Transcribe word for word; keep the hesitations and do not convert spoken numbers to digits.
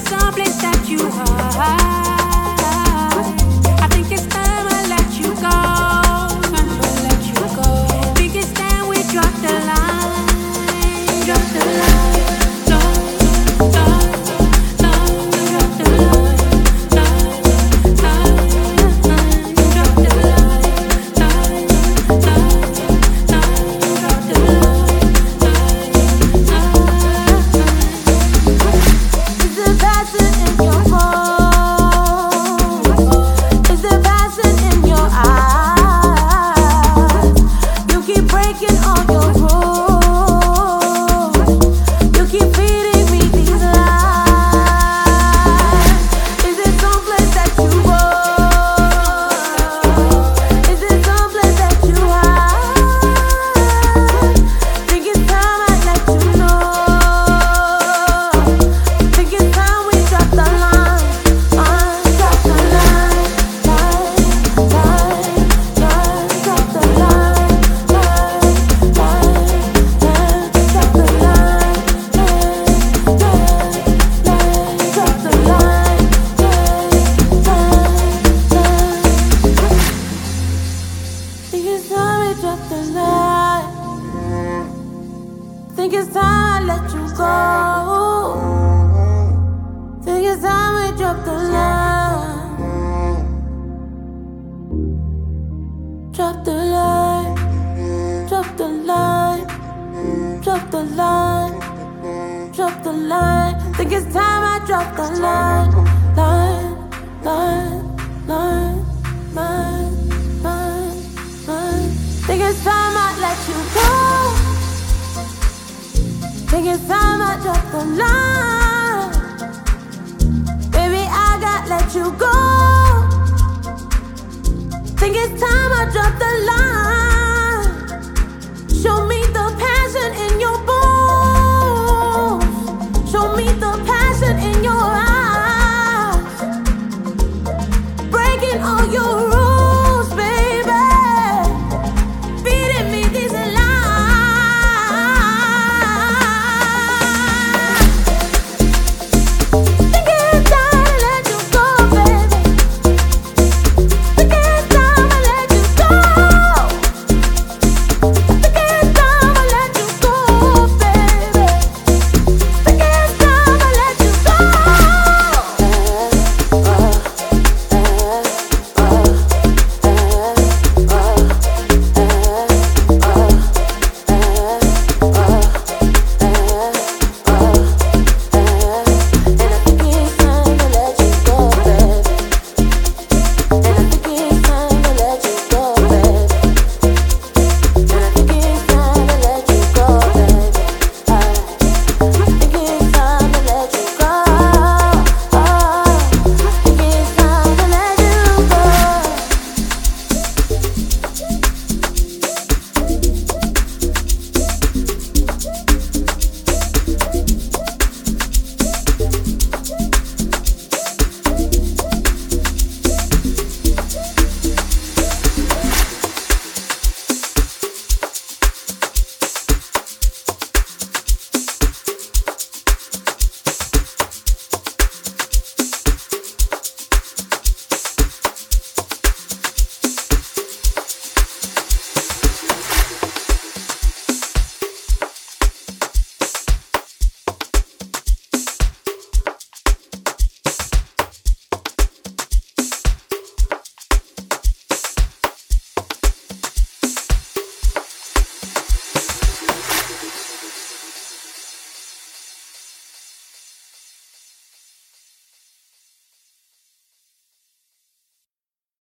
someplace that you hide. I think it's time I let you go. Time to let you go. Think it's time we drop the line. Drop the line. Think it's time I let you go. Think it's time we drop the line. Drop the line. Drop the line. Drop the line. Drop the line. Think it's time I drop the line. Line, line, line, line, line, line. Think it's time I let you go. Think it's time I drop the line. Baby, I gotta let you go. Think it's time I drop the line.